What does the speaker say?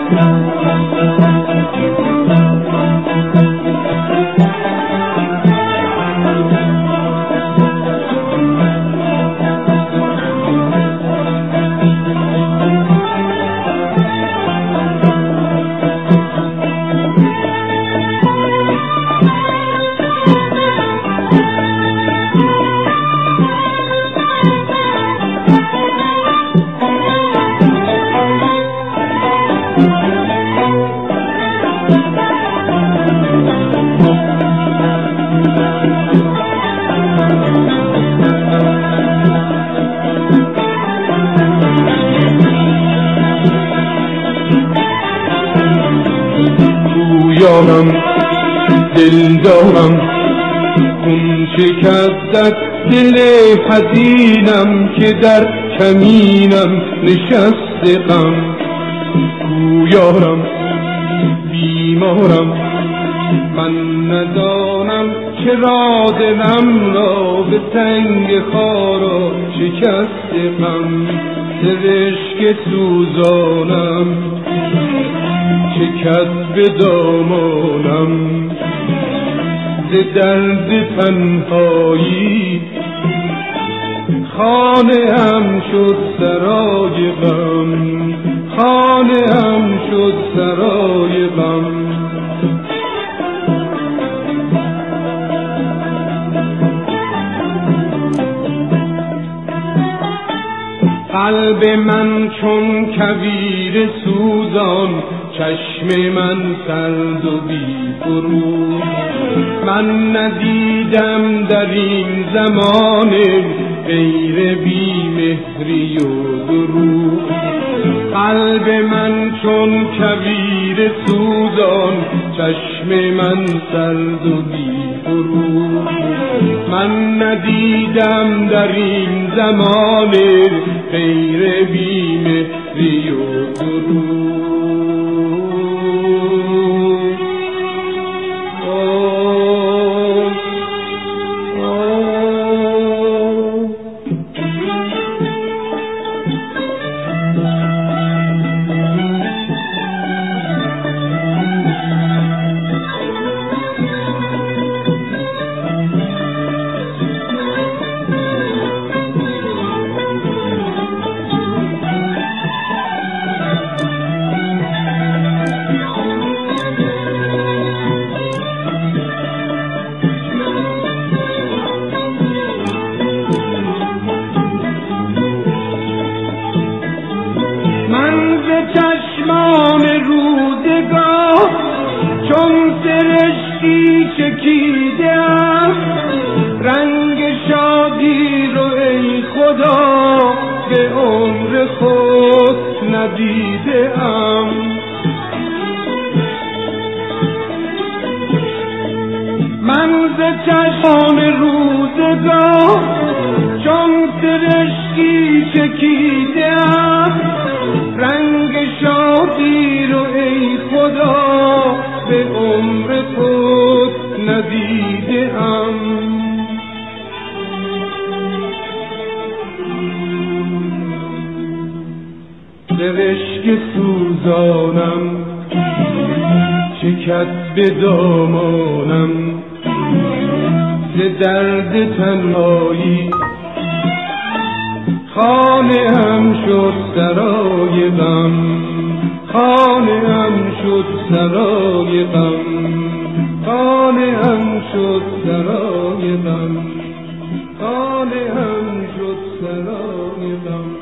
یارم دل دارم خون شکست دل حزینم که در کمینم نشسته غم یارم بیمارم من ندانم چرا دلم را به تنگ خارا شکسته غم سرشک سوزانم چکد به دامانم ز درد تنهایی خانه هم شد سرای غم خانه هم شد سرای غم قلب من چون کویر سوزان چشم من سرد و بی فروغ من ندیدم در این زمان غیر بی مهری و دروغ قلب من چون کویر سوزان چشم من سرد و بی فروغ من ندیدم در این زمان غیر بی مهری و دروغ چشمان رودگاه چون سرشکی چکیدم رنگ شادی رو ای خدا به عمر خود ندیدم من ز چشمان رودگاه چون سرشکی چکیدم رنگ شادی رو ای خدا به عمر خود ندیدم سرشک سوزانم چکد به دامانم ز درد تنهایی خانه هم شد سرای غم خانه هم شد سرای غم خانه هم شد سرای غم خانه هم شد سرای غم